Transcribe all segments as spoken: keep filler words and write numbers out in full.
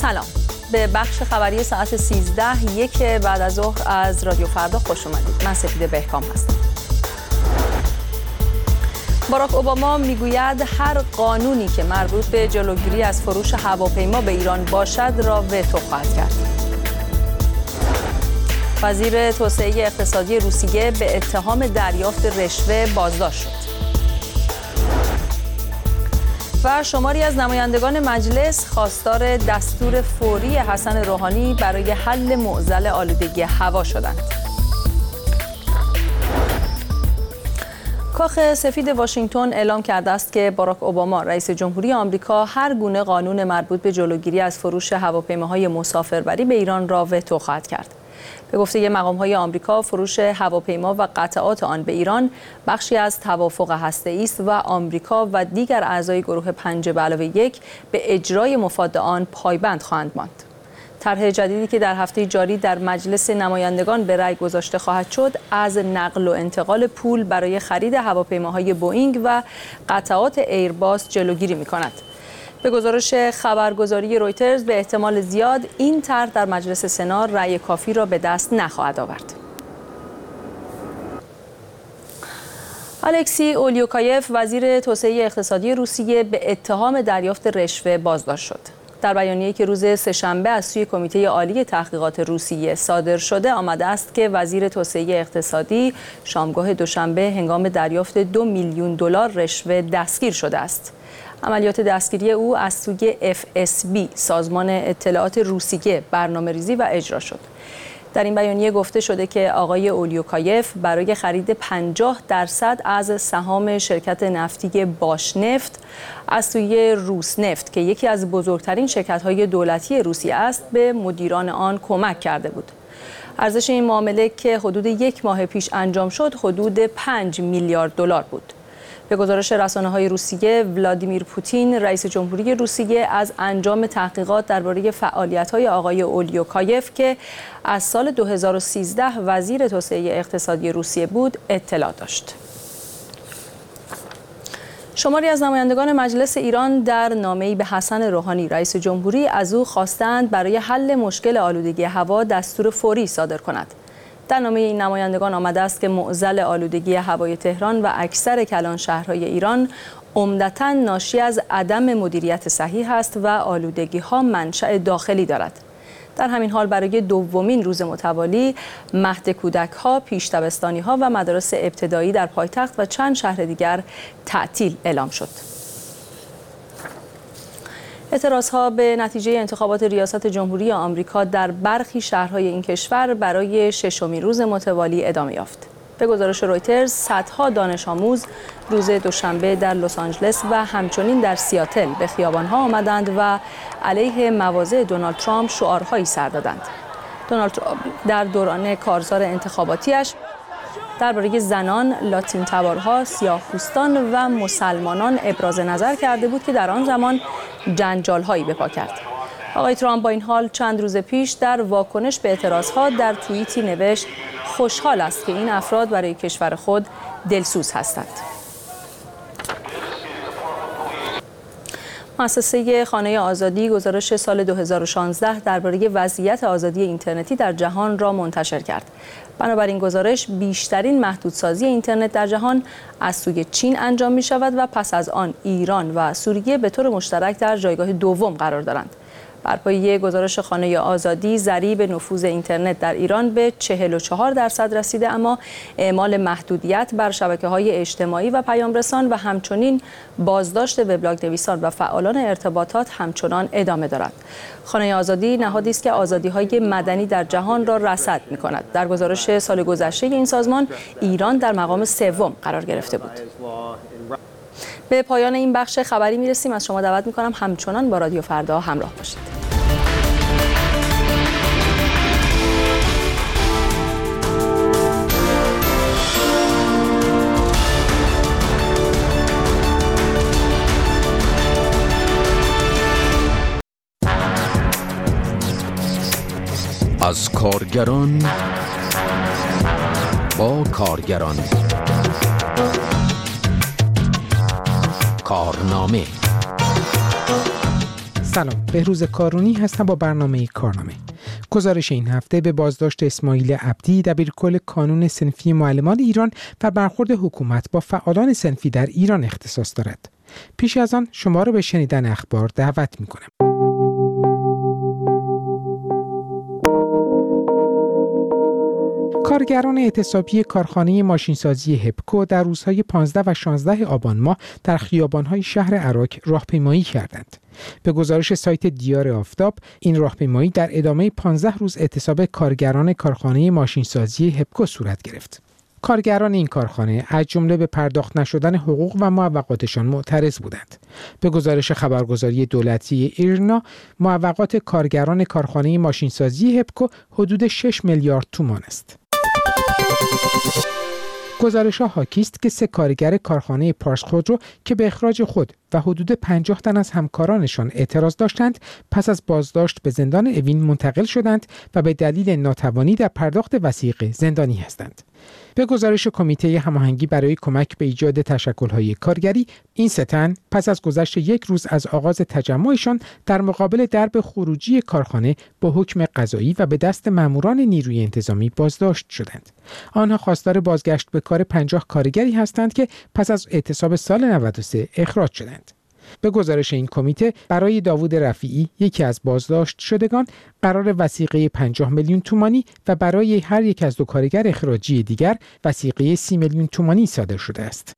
سلام، به بخش خبری ساعت سیزده یک بعد از ظهر از رادیو فردا خوش اومدید. من سپیده بهکام هستم. باراک اوباما میگوید هر قانونی که مربوط به جلوگیری از فروش هواپیما به ایران باشد را وتو خواهد کرد. وزیر توسعه اقتصادی روسیه به اتهام دریافت رشوه بازداشت شد. و شماری از نمایندگان مجلس خواستار دستور فوری حسن روحانی برای حل معضل آلودگی هوا شدند. کاخ سفید واشنگتن اعلام کرده است که باراک اوباما رئیس جمهوری آمریکا هر گونه قانون مربوط به جلوگیری از فروش هواپیماهای مسافربری به ایران را وتو خواهد کرد. به گفته مقام‌های آمریکا، فروش هواپیما و قطعات آن به ایران بخشی از توافق هسته‌ای است و آمریکا و دیگر اعضای گروه پنج به علاوه یک به اجرای مفاد آن پایبند خواهند ماند. طرح جدیدی که در هفته جاری در مجلس نمایندگان به رأی گذاشته خواهد شد، از نقل و انتقال پول برای خرید هواپیماهای بوئینگ و قطعات ایرباس جلوگیری می‌کند. به گزارش خبرگزاری رویترز، به احتمال زیاد این طرح در مجلس سنا رأی کافی را به دست نخواهد آورد. الکسی اولیوکایف، وزیر توسعه اقتصادی روسیه، به اتهام دریافت رشوه بازداشت شد. در بیانیه‌ای که روز سه‌شنبه از سوی کمیته عالی تحقیقات روسیه صادر شده آمده است که وزیر توسعه اقتصادی شامگاه دوشنبه هنگام دریافت دو میلیون دلار رشوه دستگیر شده است. عملیات دستگیری او از سوی اف اس بی، سازمان اطلاعات روسیه، برنامه‌ریزی و اجرا شد. در این بیانیه گفته شده که آقای اولیوکایف برای خرید پنجاه درصد از سهام شرکت نفتی باشنفت از سوی روسنفت که یکی از بزرگترین شرکت‌های دولتی روسیه است، به مدیران آن کمک کرده بود. ارزش این معامله که حدود یک ماه پیش انجام شد، حدود پنج میلیارد دلار بود. به گزارش رسانه‌های روسیه، ولادیمیر پوتین، رئیس جمهوری روسیه، از انجام تحقیقات درباره فعالیت‌های آقای اولیوکایف که از سال دو هزار و سیزده وزیر توسعه اقتصادی روسیه بود اطلاع داشت. شماری از نمایندگان مجلس ایران در نامه‌ای به حسن روحانی، رئیس جمهوری، از او خواستند برای حل مشکل آلودگی هوا دستور فوری صادر کند. در نامه این نمایندگان آمده است که معضل آلودگی هوای تهران و اکثر کلان شهرهای ایران عمدتاً ناشی از عدم مدیریت صحیح است و آلودگی ها منشأ داخلی دارد. در همین حال برای دومین روز متوالی مهد کودک ها، پیش دبستانی ها و مدارس ابتدایی در پایتخت و چند شهر دیگر تعطیل اعلام شد. اعتراضها به نتیجه انتخابات ریاست جمهوری آمریکا در برخی شهرهای این کشور برای ششمین روز متوالی ادامه یافت. به گزارش رویترز، صدها دانش آموز روز دوشنبه در لس آنجلس و همچنین در سیاتل به خیابانها آمدند و علیه مواضع دونالد ترامپ شعارهایی سر دادند. دونالد ترامپ در دوران کارزار انتخاباتیش درباره زنان، لاتین تبارها، سیاه‌پوستان و مسلمانان ابراز نظر کرده بود که در آن زمان جنجال‌هایی به پا کرد. آقای ترامپ با این حال چند روز پیش در واکنش به اعتراضها در توییتی نوشت خوشحال است که این افراد برای کشور خود دلسوز هستند. مؤسسه خانه آزادی گزارش سال دو هزار و شانزده درباره وضعیت آزادی اینترنتی در جهان را منتشر کرد. بنابراین گزارش بیشترین محدودسازی اینترنت در جهان از سوی چین انجام می شود و پس از آن ایران و سوریه به طور مشترک در جایگاه دوم قرار دارند. بر پایه گزارش خانه آزادی، ضریب نفوذ اینترنت در ایران به چهل و چهار درصد رسیده، اما اعمال محدودیت بر شبکه‌های اجتماعی و پیامرسان و همچنین بازداشت وبلاگ‌نویسان و فعالان ارتباطات همچنان ادامه دارد. خانه آزادی نهادی است که آزادی‌های مدنی در جهان را رصد می‌کند. در گزارش سال گذشته این سازمان، ایران در مقام سوم قرار گرفته بود. به پایان این بخش خبری می‌رسیم. از شما دعوت می‌کنم همچنان با رادیو فردا همراه باشید. از کارگران با کارگران، کارنامه سلام، بهروز کارونی هستم با برنامه کارنامه. گزارش این هفته به بازداشت اسماعیل عبدی دبیرکل کانون صنفی معلمان ایران و برخورد حکومت با فعالان صنفی در ایران اختصاص دارد. پیش از آن شما را به شنیدن اخبار دعوت می‌کنم. کارگران اعتصابی کارخانه ماشینسازی هپکو در روزهای پانزده و شانزده آبان ماه در خیابان‌های شهر عراک راهپیمایی کردند. به گزارش سایت دیار آفتاب، این راهپیمایی در ادامه پانزده روز اعتصاب کارگران کارخانه ماشینسازی هپکو صورت گرفت. کارگران این کارخانه از جمله به پرداخت نشدن حقوق و معوقاتشان معترض بودند. به گزارش خبرگزاری دولتی ایرنا، معوقات کارگران کارخانه ماشینسازی هپکو حدود شش میلیارد تومان است. گزارش‌ها حاکی است که سه کارگر کارخانه پارس خودرو که به اخراج خود و حدود پنجاه تن از همکارانشان اعتراض داشتند، پس از بازداشت به زندان اوین منتقل شدند و به دلیل ناتوانی در پرداخت وثیقه زندانی هستند. به گزارش کمیته هماهنگی برای کمک به ایجاد تشکل‌های کارگری، این سه تن پس از گذشت یک روز از آغاز تجمعشان در مقابل درب خروجی کارخانه با حکم قضایی و به دست ماموران نیروی انتظامی بازداشت شدند. آنها خواستار بازگشت به کار پنجاه کارگری هستند که پس از اعتصاب سال نود و سه اخراج شدند. به گزارش این کمیته، برای داوود رفیعی، یکی از بازداشت شدگان، قرار وثیقه پنجاه میلیون تومانی و برای هر یک از دو کارگر اخراجی دیگر وثیقه سی میلیون تومانی صادر شده است.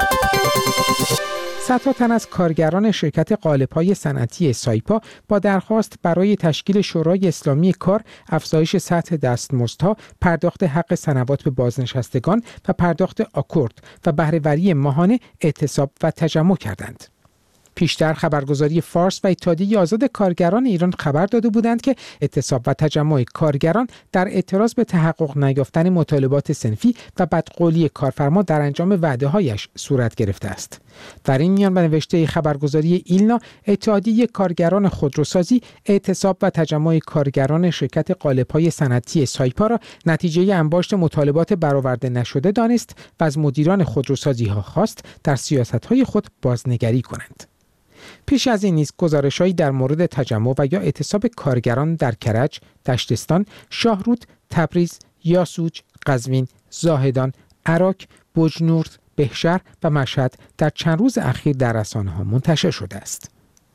صدها تن از کارگران شرکت قالب‌های صنعتی سایپا با درخواست برای تشکیل شورای اسلامی کار، افزایش سطح دستمزدها، پرداخت حق صنوات به بازنشستگان و پرداخت آکورد و بهره‌وری ماهانه اعتصاب و تجمع کردند. پیشتر خبرگزاری فارس و اتحادیه آزاد کارگران ایران خبر داده بودند که اعتصاب و تجمع کارگران در اعتراض به تحقق نیافتن مطالبات صنفی و بدقولی کارفرما در انجام وعده‌هایش صورت گرفته است. در این میان به نوشته خبرگزاری ایلنا، اتحادیه کارگران خودروسازی اعتصاب و تجمع کارگران شرکت قالب‌های صنعتی سایپا را نتیجه انباشت مطالبات برآورده نشده دانست و از مدیران خودروسازی‌ها خواست در سیاست‌های خود بازنگری کنند. پیش از این نیز گزارش‌هایی در مورد تجمع و یا اعتصاب کارگران در کرج، دشتستان، شاهرود، تبریز، یاسوج، قزوین، زاهدان، عراک، بجنورد، بهشهر و مشهد در چند روز اخیر در رسانه‌ها منتشر شده است.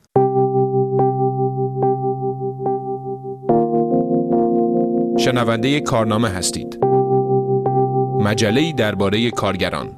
شنونده کارنامه هستید. مجله‌ای درباره کارگران.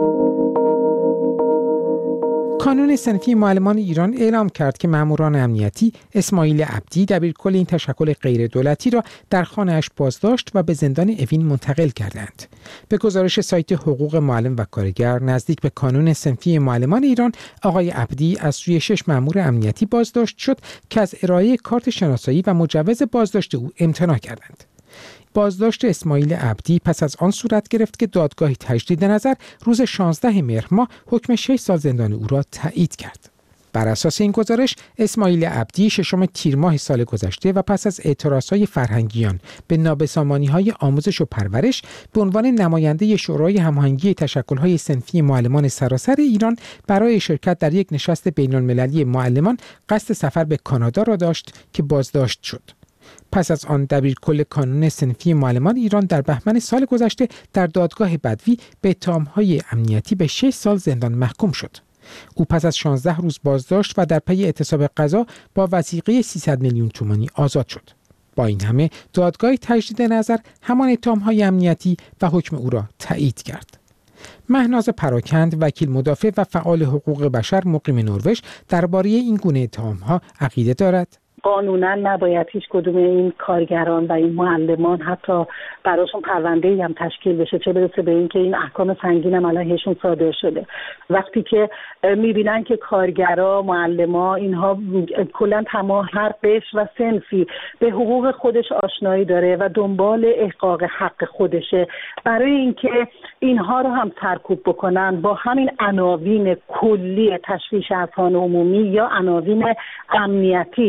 کانون صنفی معلمان ایران اعلام کرد که ماموران امنیتی اسماعیل عبدی دبیرکل این تشکل غیر دولتی را در خانه‌اش بازداشت و به زندان اوین منتقل کردند. به گزارش سایت حقوق معلم و کارگر، نزدیک به کانون صنفی معلمان ایران، آقای عبدی از سوی شش مامور امنیتی بازداشت شد که از ارائه کارت شناسایی و مجوز بازداشت او امتناع کردند. بازداشت اسماعیل عبدی پس از آن صورت گرفت که دادگاه تجدید نظر روز شانزده مهر ماه حکم شش سال زندان او را تایید کرد. بر اساس این گزارش، اسماعیل عبدی ششم تیر ماه سال گذشته و پس از اعتراضهای فرهنگیان به نابسامانی‌های آموزش و پرورش به عنوان نماینده شورای هماهنگی تشکل‌های صنفی معلمان سراسر ایران برای شرکت در یک نشست بین‌المللی معلمان قصد سفر به کانادا را داشت که بازداشت شد. پس از آن دبیرکل کانون صنفی معلمان ایران در بهمن سال گذشته در دادگاه بدوی به اتهام‌های امنیتی به شش سال زندان محکوم شد. او پس از شانزده روز بازداشت و در پی اعتصاب قضا با وثیقه سیصد میلیون تومانی آزاد شد. با این همه دادگاه تجدید نظر همان اتهام‌های امنیتی و حکم او را تایید کرد. مهناز پراکند، وکیل مدافع و فعال حقوق بشر مقیم نروژ، درباره این گونه اتهام‌ها عقیده دارد. قانونا نباید هیچ کدوم این کارگران و این معلمان حتی براشون پرونده‌ای هم تشکیل بشه، چه برسه به این که این احکام سنگین هم علیهشون صادر شده. وقتی که میبینن که کارگرا، معلما، اینها کلا تمام هر قشر و صنفی به حقوق خودش آشنایی داره و دنبال احقاق حق خودشه، برای اینکه اینها رو هم سرکوب بکنن با همین عناوین کلی تشویش اذهان عمومی یا عناوین امنیتی،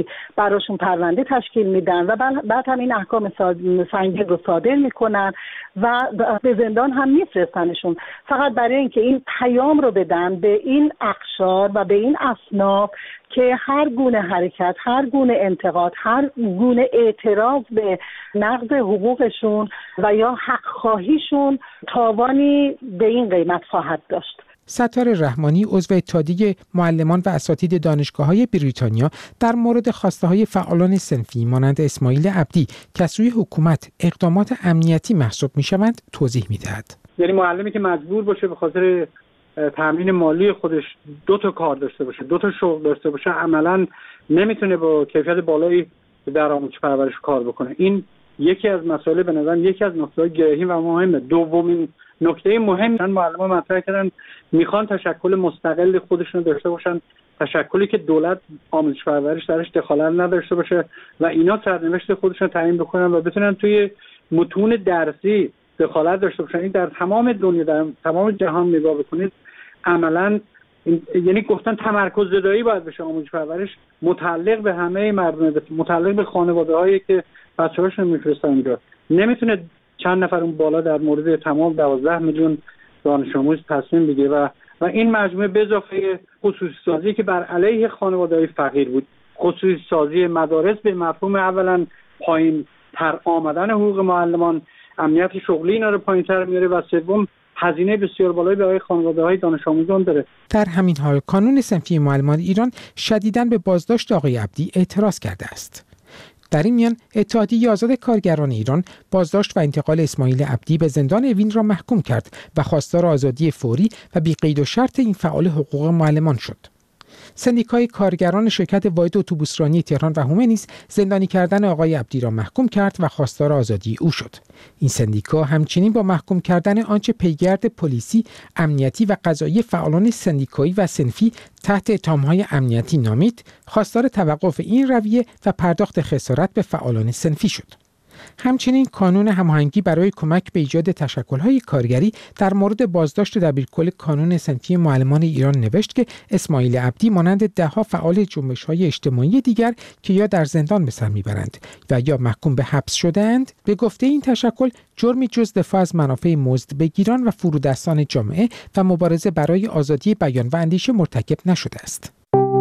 براشون پرونده تشکیل میدن و بعد هم این احکام سنگین رو صادر میکنن و به زندان هم میفرستنشون، فقط برای اینکه این پیام رو بدن به این اقشار و به این اصناف که هر گونه حرکت، هر گونه انتقاد، هر گونه اعتراض به نقض حقوقشون و یا حق خواهیشون تاوانی به این قیمت خواهد داشت. ستاره رحمانی عضو اتحادیه معلمان و اساتید دانشگاه‌های بریتانیا در مورد خواسته‌های فعالان صنفی مانند اسماعیل عبدی که از سوی حکومت اقدامات امنیتی محسوب می‌شوند توضیح می‌دهد. یعنی معلمی که مجبور باشه به خاطر تامین مالی خودش دو تا کار داشته باشه، دو تا شغل داشته باشه، عملاً نمیتونه با کیفیت بالایی در آموزش پرورش کار بکنه. این یکی از مسائل به نظر یکی از نکاتهای گرهی و مهمه. دومین نکته مهم من معلمان مطرح کردن میخوان تشکل مستقل خودشون داشته باشن، تشکلی که دولت آموزش پرورش درش دخالت نداشته باشه و اینا سرنوشت خودشون تعیین بکنن و بتونن توی متون درسی دخالت داشته باشن. این در تمام دنیا، در تمام جهان نگاه بکنید عملاً یعنی گفتن تمرکز زدایی باید بشه آموزش پرورش، متعلق به همه مردم، متعلق به خانواده‌هایی که بچه‌هاشون میفرستن اونجا. نمیتونه چند نفر اون بالا در مورد تمام دوازده میلیون دانش آموز تصمیم بگیره و و این مجموعه به اضافه خصوصی سازی که بر علیه خانواده‌های فقیر بود، خصوصی سازی مدارس به مفهوم اولا پایین تر آمدن حقوق معلمان، امنیت شغلی اینا رو پایین‌تر میاره و سوم هزینه بسیار بالایی برای خانواده‌های دانش آموزان داره. در همین حال کانون صنفی معلمان ایران شدیداً به بازداشت آقای عبدی اعتراض کرده است. در این میان اتحادیه آزاد کارگران ایران بازداشت و انتقال اسماعیل عبدی به زندان اوین را محکوم کرد و خواستار آزادی فوری و بی قید و شرط این فعال حقوق معلمان شد. سندیکای کارگران شرکت واحد اتوبوسرانی تهران و هومه نیز زندانی کردن آقای عبدی را محکوم کرد و خواستار آزادی او شد. این سندیکا همچنین با محکوم کردن آنچه پیگرد پلیسی، امنیتی و قضایی فعالان سندیکایی و صنفی تحت اتهام‌های امنیتی نامید، خواستار توقف این رویه و پرداخت خسارت به فعالان صنفی شد. همچنین کانون هماهنگی برای کمک به ایجاد تشکل‌های کارگری در مورد بازداشت دبیرکل کانون صنفی معلمان ایران نوشت که اسماعیل عبدی مانند ده‌ها فعال جنبش‌های اجتماعی دیگر که یا در زندان به سر میبرند و یا محکوم به حبس شده‌اند، به گفته این تشکل جرمی جز دفاع از منافع مزدبگیران و فرودستان جامعه و مبارزه برای آزادی بیان و اندیشه مرتکب نشده است.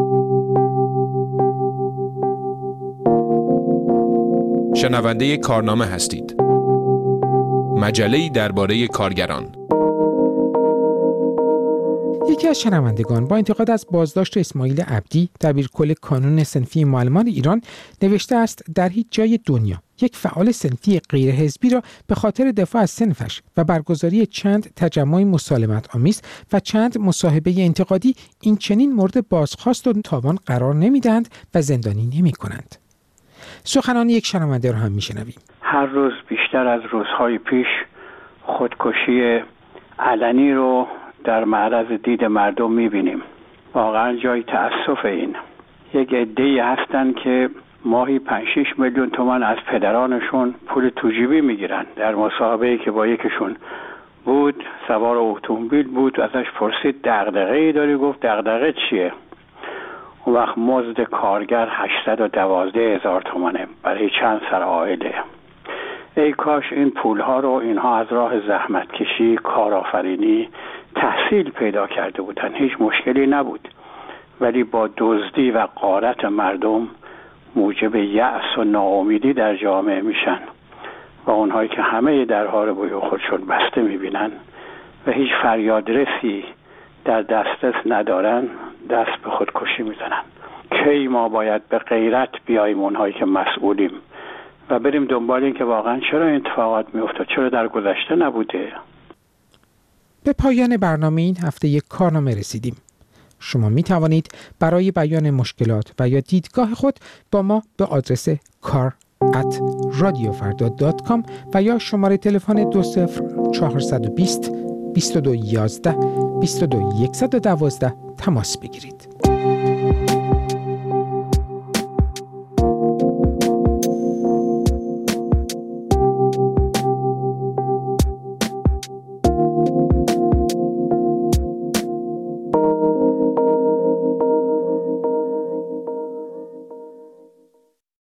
شنونده کارنامه هستید. مجله‌ای درباره کارگران. یکی از شنوندگان با انتقاد از بازداشت اسماعیل عبدی دبیرکل کانون صنفی معلمان ایران نوشته است در هیچ جای دنیا یک فعال صنفی غیر حزبی را به خاطر دفاع از صنفش و برگزاری چند تجمع مسالمت آمیز و چند مصاحبه انتقادی این چنین مورد بازخواست و تاوان قرار نمیدهند و زندانی نمی‌کنند. سخنان یک شنونده را هم میشنویم. هر روز بیشتر از روزهای پیش خودکشی علنی رو در معرض دید مردم میبینیم. واقعا جای تأسف این. یک عده‌ای هستن که ماهی پنج شش میلیون تومان از پدرانشون پول توجیبی میگیرن. در مصاحبه‌ای که با یکشون بود، سوار اتومبیل بود، ازش پرسید دغدغه‌ای داری؟ گفت دغدغه چیه؟ اون وقت مزد کارگر هشتصد و دوازده هزار تومانه برای چند سر عائله. ای کاش این پولها رو اینها از راه زحمت کشی، کارآفرینی، تحصیل پیدا کرده بودن، هیچ مشکلی نبود. ولی با دزدی و غارت مردم موجب یأس و ناامیدی در جامعه میشن و اونهایی که همه درها رو روی خودشون بسته میبینن و هیچ فریادرسی در دسترس ندارن، دست به خودکشی میزنن. کی ما باید به غیرت بیاییم اونهایی که مسئولیم و بریم دنبال این که واقعا چرا این اتفاقات میفته، چرا در گذشته نبوده. به پایان برنامه این هفته یک کارنامه رسیدیم. شما می توانید برای بیان مشکلات و یا دیدگاه خود با ما به آدرس کار ات رادیو فردا دات کام و یا شماره تلفن دو صفر چهارصد و بیست بیست و دو یازده بیست و دو صد و دوازده تماس بگیرید.